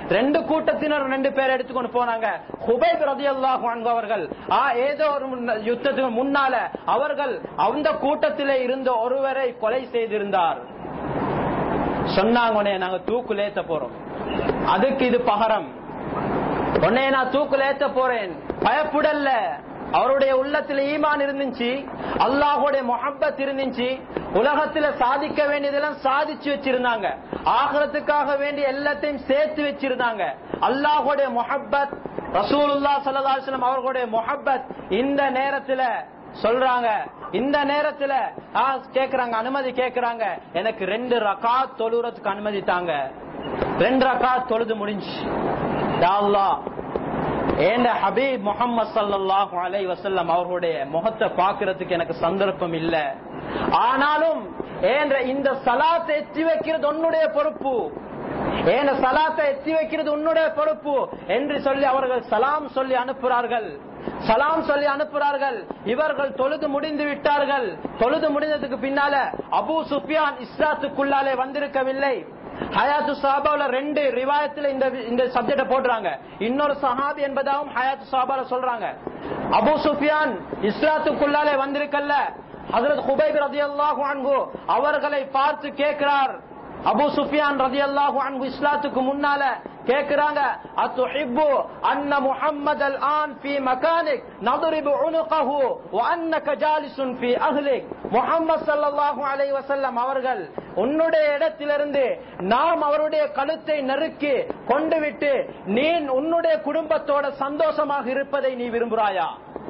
ரெண்டு கூட்டத்தினர் 2 பேர் எடுத்துக்கொண்டு போனாங்க. ஹுபைப் ரலியல்லாஹு அன்ஹு அவர்கள் ஏதோ ஒரு யுத்தத்துக்கு முன்னால அவர்கள் அந்த கூட்டத்திலே இருந்த ஒருவரை கொலை செய்திருந்தார். சொன்னாங்க, உடனே நாங்க தூக்குல ஏத்த போறோம், அதுக்கு இது பகரம், உடனே நான் தூக்குல ஏத்த போறேன். பயப்படல. அவருடைய உள்ளத்துல ஈமான் இருந்துச்சு, அல்லாஹ்வுடைய முஹப்பத் இருந்துச்சு, உலகத்துல சாதிக்க வேண்டியதெல்லாம் சாதிச்சு வச்சிருந்தாங்க, ஆகிரத்துக்காக வேண்டிய எல்லாத்தையும் சேர்த்து வச்சிருந்தாங்க. அல்லாஹ்வுடைய முஹப்பத், ரசூலுல்லாஹ் ஸல்லல்லாஹு அலைஹி வஸல்லம் அவர்களுடைய முஹப்பத். இந்த நேரத்துல சொல்றாங்க, இந்த நேரத்துல கேக்குறாங்க, அனுமதி கேக்குறாங்க, எனக்கு 2 ரகாத் தொழுறதுக்கு அனுமதி தாங்க. 2 ரகாத் தொழுது முடிஞ்சு, யா அல்லாஹ் ஏண்ட ஹபீப் முஹம்மது ஸல்லல்லாஹு அலைஹி வஸல்லம் அவர்களுடைய முகத்தை பார்க்கிறதுக்கு எனக்கு சந்தர்ப்பம் இல்ல, ஆனாலும் ஏண்ட இந்த சலாத்தை எத்தி வைக்கிறது உன்னுடைய பொறுப்பு, ஏண்ட சலாத்தை எத்தி வைக்கிறது உன்னுடைய பொறுப்பு என்று சொல்லி அவர்கள் சலாம் சொல்லி அனுப்புறார்கள். சலாம் சொல்லி அனுப்புறார்கள். இவர்கள் தொழுது முடிந்து விட்டார்கள். தொழுது முடிந்ததுக்கு பின்னால அபூ சுஃபியான் இஸ்லாத்துக்குள்ளாலே வந்திருக்கவில்லை. ஹயாத்து சஹாபாவுல 2 ரிவாயத்துல இந்த சப்ஜெக்ட போடுறாங்க. இன்னொரு சஹாபி என்பதாகவும் ஹயாத்து சஹாபால சொல்றாங்க. அபூ சுஃபியான் இஸ்லாத்துக்குள்ளாலே வந்திருக்கல்ல. ஹஜ்ரத் ஹுபைப் ரலியல்லாஹு அன்ஹு அவர்களை பார்த்து கேட்கிறார். அபூ சுஃபியான் ரலியல்லாஹு அன்ஹு இஸ்லாத்துக்கு முன்னால கேக்குறாங்க, அத்துஹிப்பு அன்ன முஹம்மதல் ஆன் ஃபீ மகானிக் நضرب عنقه وانك جالس في اهلك. முஹம்மது ஸல்லல்லாஹு அலைஹி வஸல்லம் அவர்கள் உன்னுடைய இடத்திலிருந்து நாம் அவருடைய கழுத்தை நறுக்கி கொண்டு விட்டு நீ உன்னுடைய குடும்பத்தோட சந்தோஷமாக இருப்பதை நீ விரும்புகிறாயா?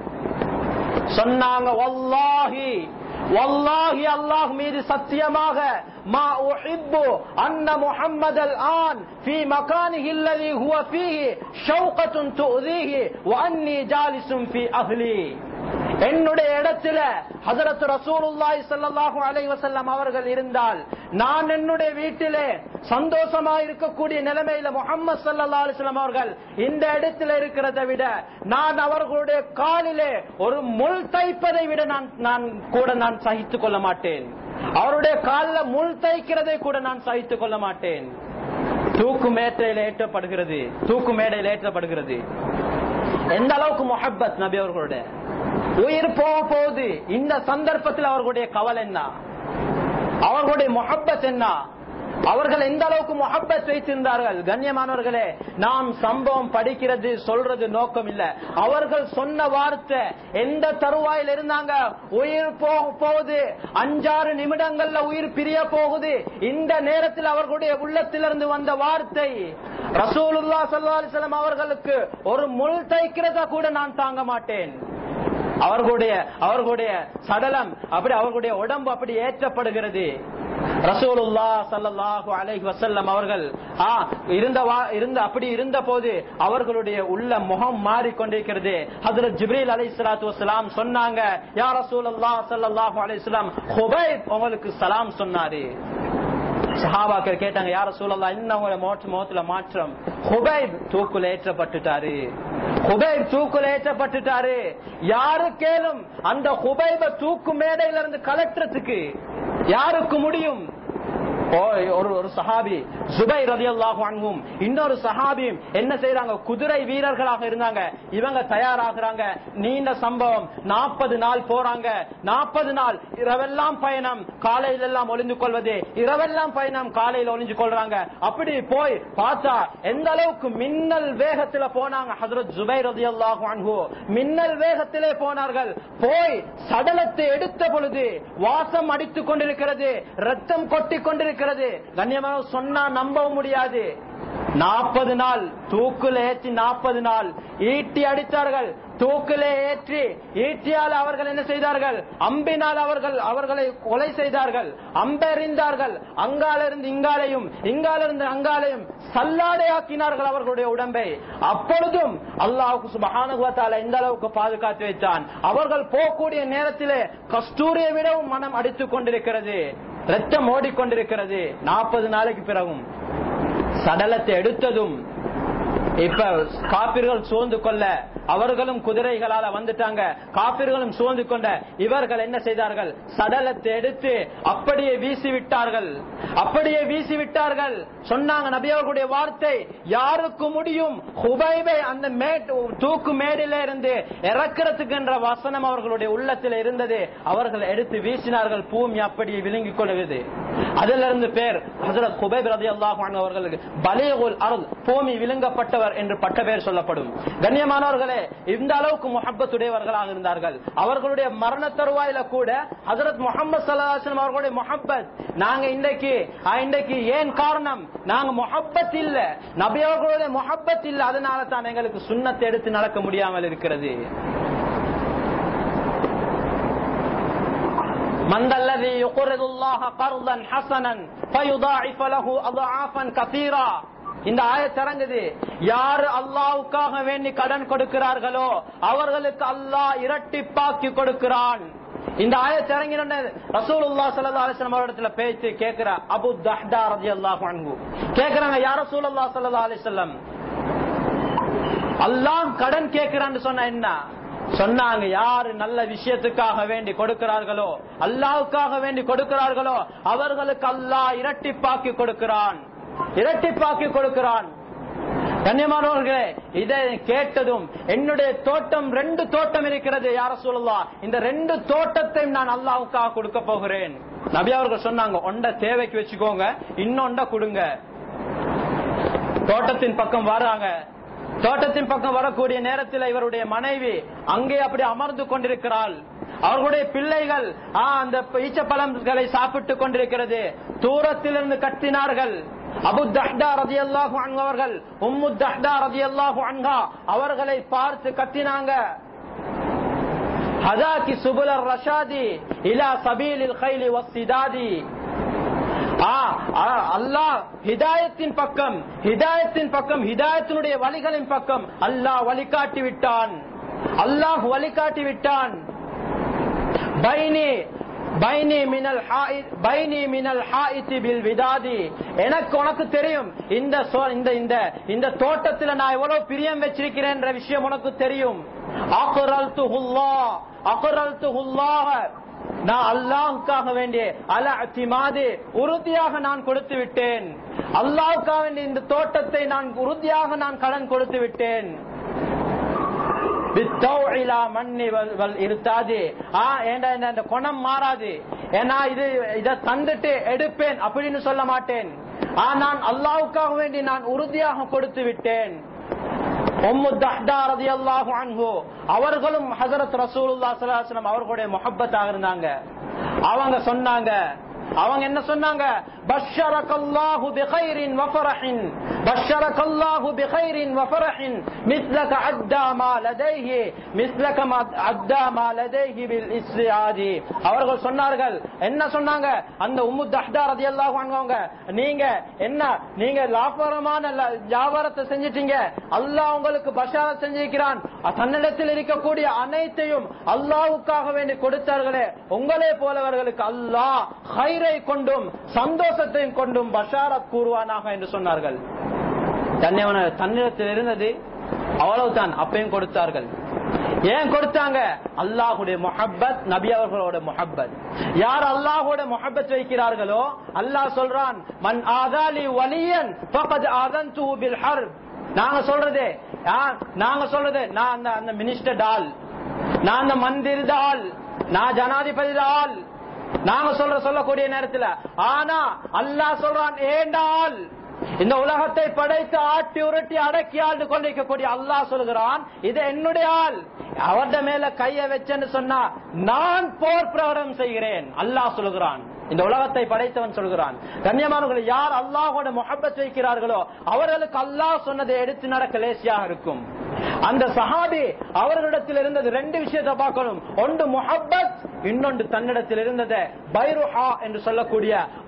சொன்னாங்க, வல்லாஹி வல்லாஹி அல்லாஹ் மீது சத்தியமாக, மா உஹிப்பு அன்ன முஹம்மதல் ஆன் ஃபீ மகானிஹி அல்லதி ஹுவ ஃபீஹி ஷௌகத்துன் துஉதீஹி வ அன்னி ஜாலிசுன் ஃபீ அஹ்லி. என்னுடைய இடத்துல ஹஜ்ரத் ரசூலுல்லாஹி ஸல்லல்லாஹு அலைஹி வஸல்லம் அவர்கள் இருந்தால் நான் என்னுடைய வீட்டிலே சந்தோஷமா இருக்கக்கூடிய நிலைமையில முஹம்மது ஸல்லல்லாஹு அலைஹி வஸல்லம் அவர்கள் இந்த இடத்துல இருக்கிறதை விட நான் அவர்களுடைய காலிலே ஒரு முள் தைப்பதை விட நான் சகித்துக் கொள்ள மாட்டேன். அவருடைய காலில் முள் தைக்கிறதை கூட நான் சகித்துக் கொள்ள மாட்டேன். தூக்கு மேடையில் ஏற்றப்படுகிறது, தூக்கு மேடையில் ஏற்றப்படுகிறது. எந்த அளவுக்கு முஹப்பத் நபி அவர்களுடைய உயிர் போகுது. இந்த சந்தர்ப்பத்தில் அவர்களுடைய கவலை என்ன, அவர்களுடைய முஹப்பத் என்ன, அவர்கள் எந்த அளவுக்கு முஹப்பத் வைத்திருந்தார்கள். கண்ணியமானவர்களே, நாம் சம்பவம் படிக்கிறது சொல்றது நோக்கம் இல்ல. அவர்கள் சொன்ன வார்த்தை எந்த தருவாயில் இருந்தாங்க, உயிர் போகுது, 5-6 நிமிடங்கள்ல உயிர் பிரிய போகுது. இந்த நேரத்தில் அவர்களுடைய உள்ளத்திலிருந்து வந்த வார்த்தை, ரசூலுல்லாஹ் ஸல்லல்லாஹு அலைஹி வஸல்லம் அவர்களுக்கு ஒரு முள் தைக்கிறத கூட நான் தாங்க மாட்டேன். அவர்களுடைய சடலம் அப்படி, அவர்களுடைய உடம்பு அப்படி ஏற்றப்படுகிறது. ரசூலுல்லாஹ் ஸல்லல்லாஹு அலைஹி வஸல்லம் அவர்கள் அப்படி இருந்த போது அவர்களுடைய உள்ள முகம் மாறிக்கொண்டிருக்கிறது. ஹஜ்ரத் ஜிப்ரீல் அலைஹிஸ்ஸலாத்து வஸலாம் சொன்னாங்க, யா ரசூலுல்லாஹ் ஸல்லல்லாஹு அலைஹி வஸல்லம், ஹுபைப் உங்களுக்கு சலாம் சொன்னாரு. சஹாபாக்கள் கேட்டாங்க, யா ரசூலல்லாஹ் இன்னும் முகத்துல மாற்றம். ஹுபைப் தூக்குல ஏற்றப்பட்டுட்டாரு, ஹுபைப் தூக்குல ஏற்றப்பட்டுட்டாரு. யாரு கேளும் அந்த ஹுபைப தூக்கு மேடையில இருந்து கலெக்டருக்கு யாருக்கு முடியும்? ஒரு சஹாபி ஜுபைர் ரலியல்லாஹு அன்ஹும் இன்னொரு சஹாபியும் என்ன செய்யறாங்க, குதிரை வீரர்களாக இருந்தாங்க. இவங்க தயாராகிறாங்க. நீண்ட சம்பவம். 40 நாள் போறாங்க. 40 நாள் இரவெல்லாம் பயணம், காலையில எல்லாம் ஒளிந்து கொள்வது, இரவெல்லாம் பயணம், காலையில ஒளிஞ்சு கொள்றாங்க. அப்படி போய் பார்த்தா எந்த அளவுக்கு மின்னல் வேகத்துல போனாங்க. ஹஜ்ரத் ஜுபைர் ரலியல்லாஹு அன்ஹு மின்னல் வேகத்திலே போனார்கள். போய் சடலத்தை எடுத்த பொழுது வாசம் அடித்துக் கொண்டிருக்கிறது, ரத்தம் கொட்டி கொண்டிருக்கிறது. கண்ணியமாக சொன்னா நம்பவும் முடியாது. 40 நாள் தூக்குல ஏற்றி 40 நாள் ஈட்டி அடித்தார்கள். தூக்கிலே ஏற்றி ஈட்டியால் அவர்கள் என்ன செய்தார்கள், அம்பினால் அவர்களை கொலை செய்தார்கள், அம்பெறிந்தார்கள். அங்காலிருந்து இங்காலையும் இங்காலிருந்து அங்காலையும் சல்லாடையாக்கினார்கள் அவர்களுடைய உடம்பை. அப்பொழுதும் அல்லாஹ் சுப்ஹானஹு வ தஆலா இந்த அளவுக்கு பாதுகாத்து வைத்தான். அவர்கள் போகக்கூடிய நேரத்திலே கஸ்தூரியை விடவும் மனம் அடித்துக் கொண்டிருக்கிறது, ரத்தம் ஓடிக்கொண்டிருக்கிறது. 40 நாளைக்கு பிறகும் சடலத்தை எடுத்ததும் இப்ப காபிர்கள் சூழ்ந்து கொள்ள அவர்களும் குதிரைகளால வந்துட்டாங்க. காபிர்களும் சூழ்ந்து கொண்ட இவர்கள் என்ன செய்தார்கள்? சடலத்தை எடுத்து அப்படியே வீசிவிட்டார்கள். அப்படியே வீசிவிட்டார்கள். சொன்னாங்க நபி அவர்களுடைய வார்த்தை, யாருக்கு முடியும் ஹுபைபை அந்த தூக்கு மேடில இருந்து இறக்கிறதுக்கு என்ற வசனம் அவர்களுடைய உள்ளத்தில் இருந்தது. அவர்கள் எடுத்து வீசினார்கள். பூமி அப்படியே விழுங்கிக் கொள்கிறது. அதிலிருந்து பேர் ஹஜ்ரத் ஹுபைப் ரலியல்லாஹு அன்ஹு அவர்களுக்கு பலீகுல் அர்த், பூமி விழுங்கப்பட்டவர் என்று பட்ட பெயர் சொல்லப்படும். கண்ணியமானவர்களே, இந்த அளவுக்கு முஹப்பத்துடையவர்களாக இருந்தார்கள். அவர்களுடைய மரண தருவாயில கூட ஹஜ்ரத் முஹம்மது ஸல்லல்லாஹு அலைஹி வஸல்லம் அவர்களுடைய முஹப்பத் நாங்க இன்றைக்கு ஏன் காரணம்? நாங்க முஹப்பத் இல்ல, நபி அவர்களுடைய முஹப்பத் இல்ல, அதனால தான் எங்களுக்கு சுன்னத்தை எடுத்து நடக்க முடியாமல் இருக்கிறது. من الذي يقرض الله قرضا حسنا فيضاعف له اضعافا كثيرا. இந்த ஆயத் இறங்குது, யார் அல்லாஹ்வுக்காக வேண்டி கடன் கொடுக்கிறார்களோ அவர்களுக்கு அல்லாஹ் இரட்டிப்பாக்கி கொடுக்கிறான். இந்த ஆயத் இறங்கின ரசூலுல்லாஹ் ஸல்லல்லாஹு அலைஹி வஸல்லம் அவரிடத்துல பேசி கேக்குற அபூ தஹ்தா ரலியல்லாஹு அன்ஹு கேக்குறாங்க, யா ரசூலுல்லாஹ் ஸல்லல்லாஹு அலைஹி வஸல்லம், அல்லாஹ் கடன் கேட்கிறான்னு சொன்னா என்ன? சொன்னாங்க, யாரு நல்ல விஷயத்துக்காக வேண்டி கொடுக்கிறார்களோ, அல்லாஹ்வுக்காக வேண்டி கொடுக்கிறார்களோ அவர்களுக்கு அல்லாஹ் இரட்டிப்பாக்கி கொடுக்கிறான், இரட்டிப்பாக்கி கொடுக்கிறான். கண்ணியமானவர்களே, இதை கேட்டதும் என்னுடைய தோட்டம் 2 தோட்டம் இருக்கிறது யா ரசூலுல்லாஹ், இந்த 2 தோட்டத்தையும் நான் அல்லாஹ்வுக்காக கொடுக்க போகிறேன். நபி அவர்கள் சொன்னாங்க, ஒண்ட தேவைக்கு வச்சுக்கோங்க, இன்னொண்ட கொடுங்க. தோட்டத்தின் பக்கம் வராங்க. தோட்டத்தின் பக்கம் வரக்கூடிய நேரத்தில் இவருடைய மனைவி அங்கே அப்படி அமர்ந்து கொண்டிருக்கிறாள். அவர்களுடைய பிள்ளைகள் அந்த ஈச்சப்பழங்களை சாப்பிட்டுக் கொண்டிருக்கிறது. தூரத்திலிருந்து கத்தினார்கள். அபூ தஹ்தா ரலியல்லாஹு அன்ஹு அவர்கள் உம்மு தஹ்தா ரலியல்லாஹு அன்ஹா அவர்களை பார்த்து கத்தினாங்க, ஹதாகி சுபுலர் ரஷாதி இலா சபீலில் கைலி வஸ்ஸிதாதி. அல்லாஹ் ஹிதாயத்தின் பக்கம், ஹிதாயத்தினுடைய வழிகளின் பக்கம் அல்லாஹ் வழிகாட்டி விட்டான். அல்லாஹ் வழிகாட்டி விட்டான். எனக்கு உனக்கு தெரியும், இந்த தோட்டத்தில் நான் எவ்வளவு பிரியம் வச்சிருக்கிறேன் என்ற விஷயம் உனக்கு தெரியும். நான் அல்லாஹ்வுக்காக வேண்டிய உறுதியாக நான் கொடுத்து விட்டேன். அல்லாஹ்வுக்காக வேண்டிய இந்த தோட்டத்தை நான் உறுதியாக நான் கடன் கொடுத்து விட்டேன். குணம் மாறாது, ஏன்னா இதை தந்துட்டு எடுப்பேன் அப்படின்னு சொல்ல மாட்டேன். நான் அல்லாஹ்வுக்காக வேண்டி நான் உறுதியாக கொடுத்து விட்டேன். உம்மு தஹ்தா ரலியல்லாஹு அன்ஹு அவர்களும் ஹஜ்ரத் ரசூலுல்லாஹ் ஸல்லல்லாஹு அலைஹி வஸல்லம் அவர்களுடைய முஹப்பத்தாக இருந்தாங்க. அவங்க என்ன சொன்னாங்க? பஷ்ஷரக்கல்லாஹு பிகைரின் வஃபரஹின், பஷ்ஷரக்கல்லாஹு பிகைரின் வஃபரஹின் மிஸ்லக அத்தா மா லதைஹி, மிஸ்லக மா அத்தா மா லதைஹி பில் இஸ்திஆதி. அவர்கள் சொன்னார்கள், என்ன சொன்னாங்க? அந்த உம்மு தஹ்தா ரலியல்லாஹு அன்ஹு, நீங்க லாபகரமான வியாபாரத்தை செஞ்சிட்டீங்க, அல்லாஹ் உங்களுக்கு பஷாரத் செஞ்சிருக்கிறான், தன்னிடத்தில் இருக்கக்கூடிய அனைத்தையும் அல்லாஹ்வுக்காக வேண்டி கொடுத்தார்களே, உங்களே போலவர்களுக்கு அல்லாஹ் ஹைரை கொண்டும் சந்தோஷத்தையும் கொண்டும் பஷாரத் கூறுவானாக என்று சொன்னார்கள். தன்னிடத்தில் இருந்தது அவ்வளவுதான், அப்பையும் கொடுத்தார்கள். ஏன் கொடுத்தாங்க? அல்லாஹுடைய முஹப்பத், நபி அவர்களோட முஹப்பத். யார் அல்லாஹோட முஹப்பத் வைக்கிறார்களோ அல்லாஹ் சொல்றான், மன் ஆதாலி வலியன் ஃபகத் ஆதன்துஹு பில் ஹர்ப். நாங்க சொல்றது நான் அந்த மினிஸ்டர் ஆள், நான் அந்த மந்திரி ஆள், நான் ஜனாதிபதி ஆள், நாங்க சொல்லக்கூடிய நேரத்தில். ஆனா அல்லாஹ் சொல்றான், ஏண்டால் இந்த உலகத்தை படைத்து ஆட்டி உருட்டி அடக்கி ஆண்டு கொண்டிருக்கக்கூடிய அல்லாஹ் சொல்கிறான், இது என்னுடைய ஆள், அவருடைய மேல கைய வச்சேன்னு சொன்னா நான் போர் பிரகடனம் செய்கிறேன். அல்லாஹ் சொல்கிறான், இந்த உலகத்தை படைத்தவன் சொல்கிறான். கண்ணியமானவர்கள், யார் அல்லாஹோட முஹப்பத் வைக்கிறார்களோ அவர்களுக்கு அல்லாஹ் சொன்னதை எடுத்து நடக்க லேசியாக இருக்கும். அந்த சஹாபி அவர்களிடத்தில் இருந்தது 2 விஷயத்தை பார்க்கணும். ஒன்று முஹப்பத், இன்னொன்று தன்னிடத்தில் இருந்தது பைருஹா என்று சொல்லக்கூடிய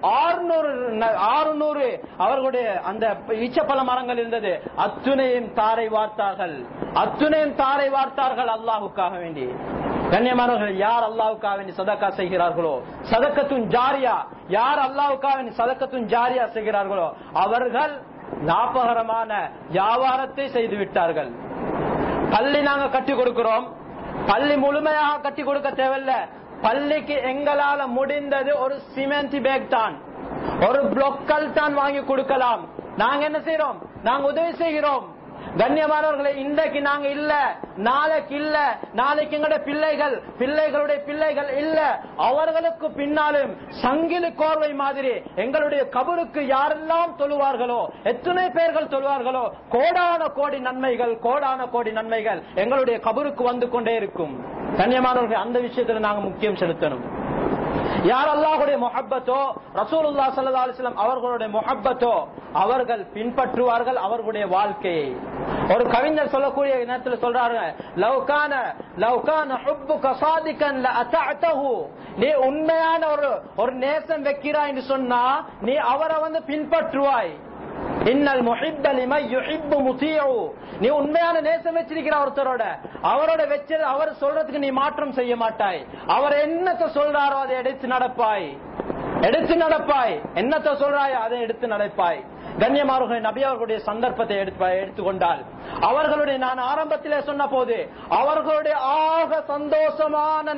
600 அவர்களுடைய அந்த ஈச்சப்பழ மரங்கள் இருந்தது. அத்துணையும் தாரை வார்த்தார்கள் அல்லாஹுக்காக வேண்டி. கண்ணியமானவர்கள், யார் அல்லாஹ்வுக்காக வேண்டி சதக்கா செய்கிறார்களோ, சதக்கத்துன் ஜாரியா, யார் அல்லாஹ்வுக்காக வேண்டி சதக்கத்துன் ஜாரியா செய்கிறார்களோ அவர்கள் லாபகரமான வியாபாரத்தை செய்து விட்டார்கள். பள்ளி நாங்க கட்டி கொடுக்கிறோம், பள்ளி முழுமையாக கட்டி கொடுக்க தேவையில்ல. பள்ளிக்கு எங்களால முடிந்தது ஒரு சிமெண்ட் பேக் தான், ஒரு பிளாக்கல் தான் வாங்கி கொடுக்கலாம். நாங்க என்ன செய்யறோம்? நாங்க உதவி செய்கிறோம். கண்ணியமானவர்களை, இன்றைக்கு நாங்க இல்ல, நாளைக்கு இல்ல, நாளைக்கு எங்களுடைய பிள்ளைகளுடைய பிள்ளைகள் இல்ல, அவர்களுக்கு பின்னாலும் சங்கிலி கோர்வை மாதிரி எங்களுடைய கபருக்கு யாரெல்லாம் தொழுவார்களோ, எத்தனை பேர்கள் தொழுவார்களோ, கோடான கோடி நன்மைகள் எங்களுடைய கபருக்கு வந்து கொண்டே இருக்கும். கண்ணியமானவர்கள், அந்த விஷயத்துல நாங்க முக்கியம் செலுத்தணும். யார் அல்லாஹ்வுடைய முஹப்பத்தோ, ரசூலுல்லாஹ் ஸல்லல்லாஹு அலைஹி வஸல்லம் அவர்களுடைய முஹப்பத்தோ, அவர்கள் பின்பற்றுவார்கள் அவர்களுடைய வாழ்க்கையை. ஒரு கவிஞர் சொல்லக்கூடிய நேரத்தில் சொல்றாரு, லவ் கான ஹுப்புக சாதிகன் லஅதஅதஹு, நீ உண்மையான ஒரு நேசம் வைக்கிறாய் என்று சொன்னா நீ அவரை பின்பற்றுவாய். இன்னல் முஹிப்ப லிமன் யுஹிப்பு முதீஉ, நீ உண்மையான நேசம் வச்சிருக்கிற ஒருத்தரோட, அவரோட வச்சது அவர் சொல்றதுக்கு நீ மாற்றம் செய்ய மாட்டாய். அவர் என்னத்தை சொல்றாரோ அதை எடுத்து நடப்பாய். என்னத்தை சொல்றாயோ அதை எடுத்து நடப்பாய். கண்ணியமானவர்களே, நபி அவர்களுடைய சந்தர்ப்பத்தை எடுத்துக்கொண்டால் அவர்களுடைய, நான் ஆரம்பத்திலே சொன்ன போது, அவர்களுடைய ஆக சந்தோஷமான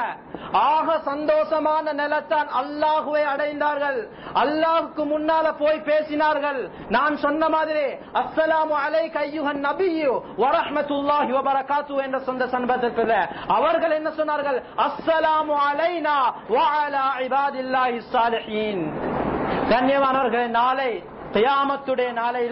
நிலத்தான் அல்லாஹுவை அடைந்தார்கள். அல்லாஹுக்கு முன்னால போய் பேசினார்கள். நான் சொன்ன மாதிரி அஸ்ஸலாமு அலைக அய்யுஹன் நபியு வ ரஹ்மத்துல்லாஹி வ பரகாத்துஹு என்ற சொந்த சந்தர்ப்பத்தில் அவர்கள் என்ன சொன்னார்கள்? அஸ்ஸலாமு அலைனா வ அலா இபாதில்லாஹி ஸாலிஹீன். கண்ணியமானவர்களே, நாளை கியாமத்துடைய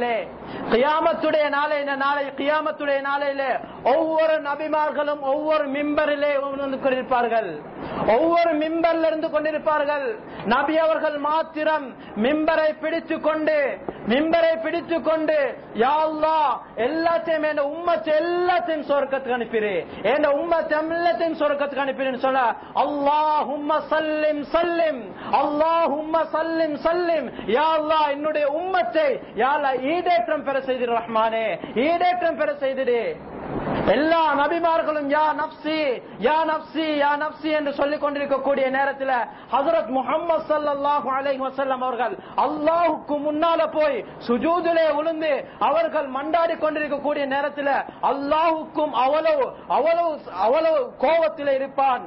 நாளையிலே ஒவ்வொரு நபிமார்களும் ஒவ்வொரு மிம்பரிலே இருப்பார்கள். ஒவ்வொரு மிம்பர்ல இருந்து கொண்டிருப்பார்கள். நபி அவர்கள் மாத்திரம் மிம்பரை பிடித்துக் கொண்டு யா அல்லாஹ், எல்லாத்தையும் என் உம்மத்தை எல்லாத்தையும் சொர்க்கத்துக்கு அனுப்பிரு, என் உம்மத்தை எல்லாத்தையும் சொர்க்கத்துக்கு அனுப்பிருன்னு சொல்ல, அல்லாஹும்ம சல்லிம் சல்லிம், அல்லாஹும்ம சல்லிம் சல்லிம், யா அல்லாஹ் என்னுடைய உம்மத்தை யா அல்லாஹ் ஈடேற்றம் பெற செய்திரு ரஹ்மானே, ஈடேற்றம் பெற செய்திரு. எல்லா நபிமார்களும் யா நப்சி யா நப்சி யா நப்சி என்று சொல்லிக் கொண்டிருக்கக்கூடிய நேரத்தில் ஹஜ்ரத் முஹம்மது ஸல்லல்லாஹு அலைஹி வஸல்லம் அவர்கள் அல்லாஹ்வுக்கு முன்னால போய் சுஜூதிலே விழுந்து அவர்கள் மண்டாடி கொண்டிருக்கக்கூடிய நேரத்தில் அல்லாஹ்வுக்கும் அவ்வளவு கோபத்தில் இருப்பான்.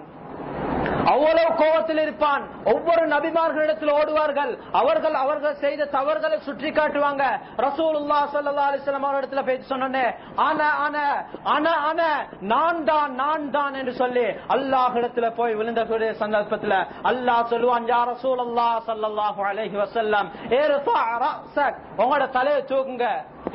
ஒவ்வொரு நபிமார்களிடத்தில் ஓடுவார்கள். அவர்கள் செய்த தவறுகளை சுற்றி காட்டுவாங்க. ரசூலுல்லாஹ் ஸல்லல்லாஹு அலைஹி வஸல்லம் அவரிடத்துல பேசி சொன்னே, நான் தான் என்று சொல்லி அல்லாஹ்விடத்துல போய் விழுந்தக்கூடிய சந்தர்ப்பத்தில் அல்லாஹ் சொல்லுவான், யா ரசூலுல்லாஹ் ஸல்லல்லாஹு அலைஹி வஸல்லம், இர்ஃபா ரஅஸக், உங்களோட தலையை தூக்குங்க,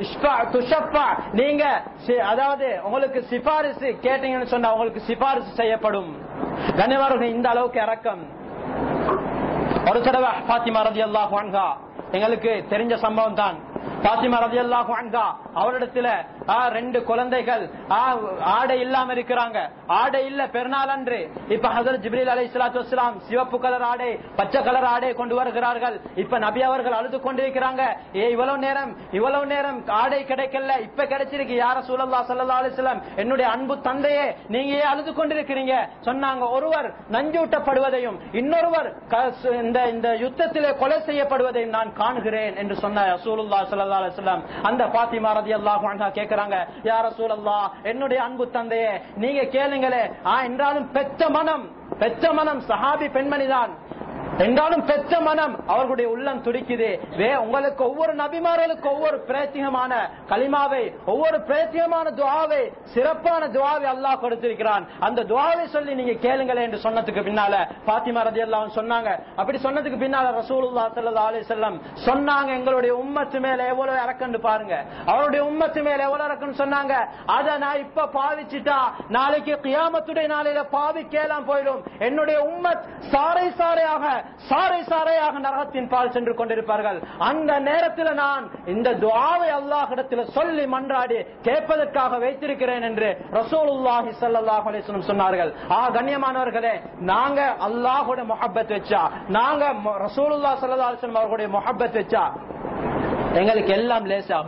நீங்க அதாவது உங்களுக்கு சிபாரிசு கேட்டீங்கன்னு சொன்னா உங்களுக்கு சிபாரிசு செய்யப்படும். கண்ணியமானவர்களே, இந்த அளவுக்கு இரக்கம். ஒரு தடவை ஃபாத்திமா ரலியல்லாஹு அன்ஹா, எங்களுக்கு தெரிஞ்ச சம்பவம் தான். ஃபாத்திமா ரலியல்லாஹு அன்ஹா அவரிடத்துல 2 குழந்தைகள் ஆடை இல்லாம இருக்கிறாங்க. ஆடை இல்ல பெருநாள் அன்று. இப்ப ஹஜ்ரத் ஜிப்ரீல் அலைஹிஸ்ஸலாத்து வஸ்ஸலாம் சிவப்பு கலர் ஆடை, பச்சை கலர் ஆடை கொண்டு வருகிறார்கள். இப்ப நபி அவர்கள் அழுது கொண்டிருக்கிறாங்க, இவ்வளவு நேரம் ஆடை கிடைக்கல, இப்ப கிடைச்சிருக்கு, யா ரசூலல்லாஹ் ஸல்லல்லாஹு அலைஹி வஸல்லம், என்னுடைய அன்பு தந்தையே, நீங்க ஏன் அழுது கொண்டிருக்கிறீங்க சொன்னாங்க. ஒருவர் நஞ்சூட்டப்படுவதையும் இன்னொருவர் இந்த யுத்தத்திலே கொலை செய்யப்படுவதையும் நான் காணுகிறேன் என்று சொன்ன ரசூலுல்லாஹ் ஸல்லல்லாஹு அலைஹி வஸல்லம் அந்த ஃபாத்திமா ரலியல்லாஹு அன்ஹா கேக்குறாங்க, யா ரசூலல்லாஹ், என்னுடைய அன்பு தந்தையே, நீங்க கேளுங்களே. என்றாலும் பெற்ற மனம் சஹாபி பெண்மணிதான், என்றாலும் பெற்ற மனம் அவர்களுடைய உள்ளம் துடிக்குது. உங்களுக்கு ஒவ்வொரு நபிமார்களுக்கு ஒவ்வொரு பிரத்யேகமான கலிமாவை, ஒவ்வொரு பிரத்யேகமான துஆவை, சிறப்பான துஆவை அல்லாஹ் கொடுத்திருக்கிறான். அந்த துஆவை சொல்லி நீங்க கேளுங்களே என்று சொன்னதுக்கு பின்னால ஃபாத்திமா ரலியல்லாஹு அன்ஹா சொன்னாங்க. அப்படி சொன்னதுக்கு பின்னால ரசூலுல்லாஹ் ஸல்லல்லாஹு அலைஹி வஸல்லம் சொன்னாங்க, எங்களுடைய உம்மத்து மேல எவ்வளவு இரக்கம்னு பாருங்க, அவருடைய உம்மத்து மேல எவ்வளவு இரக்கம்னு சொன்னாங்க. அத நான் இப்ப பாவிச்சிட்டா நாளைக்கு கியாமத்துடைய நாளையில பாவிக்கலாம் போயிடும். என்னுடைய உம்மத் சாறை சாறையாக நரகத்தின் பால் சென்று கொண்டிருப்பார்கள். அந்த நேரத்தில் நான் இந்த துஆவை அல்லாஹ்விடத்தில் சொல்லி மன்றாடி கேட்பதற்காக வைத்திருக்கிறேன் என்று ரசூலுல்லாஹி ஸல்லல்லாஹு அலைஹி வஸல்லம் சொன்னார்கள். கண்ணியமானவர்களே, நாங்க அல்லாஹ்வுடைய முஹப்பத் வச்சா, நாங்க ரசூலுல்லாஹி ஸல்லல்லாஹு அலைஹி வஸல்லம் அவர்களுடைய முஹப்பத் வச்சா எங்களுக்கு எல்லாம் லேசாகும்.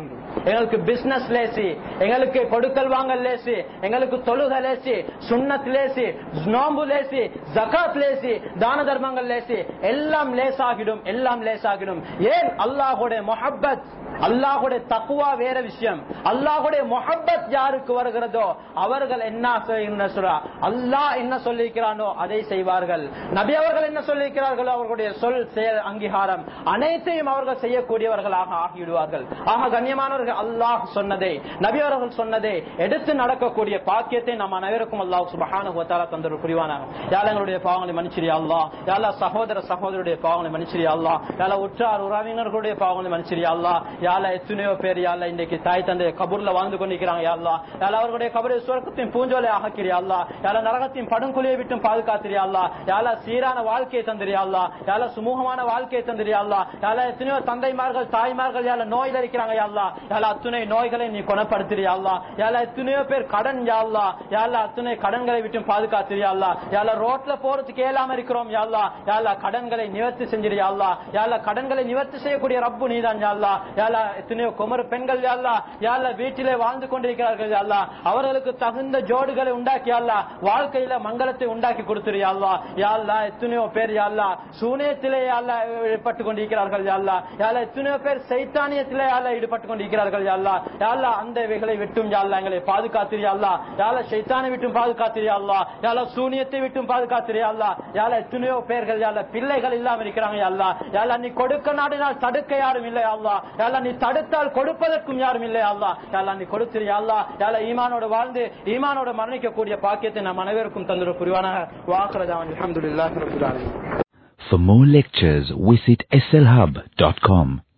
எங்களுக்கு பிசினஸ் லேசி, எங்களுக்கு கொடுக்கல் வாங்கல் லேசி, எங்களுக்கு தொழுகை லேசி, சுன்னத் லேசி, நோம்பு லேசி, ஜகாத் லேசி, தான தர்மங்கள் லேசி, எல்லாம் லேசாகிடும், எல்லாம் லேசாகிடும். ஏன்? அல்லாஹ்வுடைய முஹப்பத், அல்லாஹ்வுடைய தக்வா வேற விஷயம். அல்லாஹ்வுடைய முஹப்பத் யாருக்கு வருகிறதோ அவர்கள் என்ன அல்லாஹ் என்ன சொல்லியிருக்கிறானோ அதை செய்வார்கள். நபி அவர்கள் என்ன சொல்லியிருக்கிறார்களோ அவர்களுடைய சொல் செயல் அங்கீகாரம் அனைத்தையும் அவர்கள் செய்யக்கூடியவர்களாக ஆகிவிடுவார்கள். ஆக கண்ணியமானவர்கள், அல்லாஹ் சொன்னதை, நபி அவர்கள் சொன்னதை எடுத்து நடக்கக்கூடிய பாக்கியத்தை நாம் அனைவருக்கும் அல்லாஹ் சுப்ஹானஹு வ தஆலா தந்தரு புரிவானாக. யா எங்களுடைய பாவங்களை மன்னிச்சிரியா அல்லாஹ். யா அல்லாஹ் சகோதர சகோதரருடைய பாவங்களை மன்னிச்சிரியா அல்லாஹ். யா அல்லாஹ் உற்றார் உறவினர்களுடைய பாவங்களை மன்னிச்சிரியா அல்லாஹ். யா அல்லாஹ் எத்தனையோ பேர் யா அல்லாஹ் இன்றைக்கு தாய் தந்தை கபூர்ல வாழ்ந்து கொண்டிருக்கிறாங்க. யா அல்லாஹ், யா அல்லாஹ் அவர்களுடைய கபரை சுவர்க்கத்தின் பூஞ்சோலை ஆக்கிறியா அல்லாஹ். யா அல்லாஹ் நரகத்தின் படுகொலையை விட்டு பாதுகாத்திரியா அல்லாஹ். யா அல்லாஹ் சீரான வாழ்க்கையை தந்திரியா அல்லாஹ். யா அல்லாஹ் சுமூகமான வாழ்க்கையை தந்திரியா அல்லாஹ். யா அல்லாஹ் எத்தனையோ தந்தைமார்கள் தாய்மார்கள் யா அல்லாஹ் நோயில் இருக்கிறாங்க. யா அல்லாஹ், யா அல்லாஹ் அத்துணை நோய்களை நீ குணப்படுத்திரியா அல்லாஹ். யா அல்லாஹ் எத்தனையோ பேர் கடன் யா அல்லாஹ், யா அல்லாஹ் அத்துணை கடன்களை விட்டு பாதுகாத்திரியா அல்லாஹ். யா அல்லாஹ் ரோட்ல போறதுக்கு ஏலாம இருக்கிறோம். யா அல்லாஹ், யா அல்லாஹ் கடன்களை நிவர்த்தி செஞ்சிரியா அல்லாஹ். யா அல்லாஹ் கடன்களை நிவர்த்தி செய்யக்கூடிய ரப்பு நீதான் யா அல்லாஹ். யா அல்லாஹ் எத்தனையோ குமர் பெண்கள் யா அல்லாஹ், யா அல்லாஹ் வீட்டிலே வாழ்ந்து கொண்டிருக்கிறார்கள். யா அல்லாஹ் அவர்களுக்கு தகுந்த ஜோடுகளை உண்டாக்கி யா அல்லாஹ் வாழ்க்கையில மங்களத்தை உண்டாக்கி கொடுத்துறியா அல்லாஹ். யா அல்லாஹ் எத்தனையோ பேர் யா அல்லாஹ் சூனியத்திலே யா அல்லாஹ் ஈடுபட்டு கொண்டிருக்கிறார்கள். யா அல்லாஹ், யா அல்லாஹ் எத்தனையோ பேர் சைத்தானியத்திலே யா அல்லாஹ் ஈடுபட்டு கொண்டிருக்கிறார்கள். யா அல்லாஹ், யா அல்லாஹ் அந்த வகைகளை விட்டும் யா அல்லாஹ் எங்களை பாதுகாத்திரியா அல்லாஹ். யா அல்லாஹ் ஷைத்தானை விட்டும் பாதுகாத்திரியா அல்லாஹ். யா அல்லாஹ் சூனியத்தை விட்டும் பாதுகாத்திரியா அல்லாஹ். யா அல்லாஹ் எத்தனையோ பேர்கள் யா அல்லாஹ் பிள்ளைகள் இல்லாம இருக்கிறாங்க. யா அல்லாஹ், யா அல்லாஹ் நீ கொடுக்க நாடினால் தடுக்க யாரும் இல்லை அல்லாஹ். யா அல்லாஹ் நீ தடுத்தால் கொடுப்பதற்கும் யாரும் இல்லை அல்லாஹ். யா அல்லாஹ் நீ கொடுத்திரியா அல்லாஹ். யா அல்லாஹ் ஈமானோடு வாழ்ந்து ஈமானோடு மரணிக்கக்கூடிய பாக்கியத்தை நாம் அனைவருக்கும் தந்திர புரிவானாக. வாக்ரதான் அல்ஹம்துலில்லாஹி ரப்பில் ஆலமீன். For more lectures, visit slhub.com.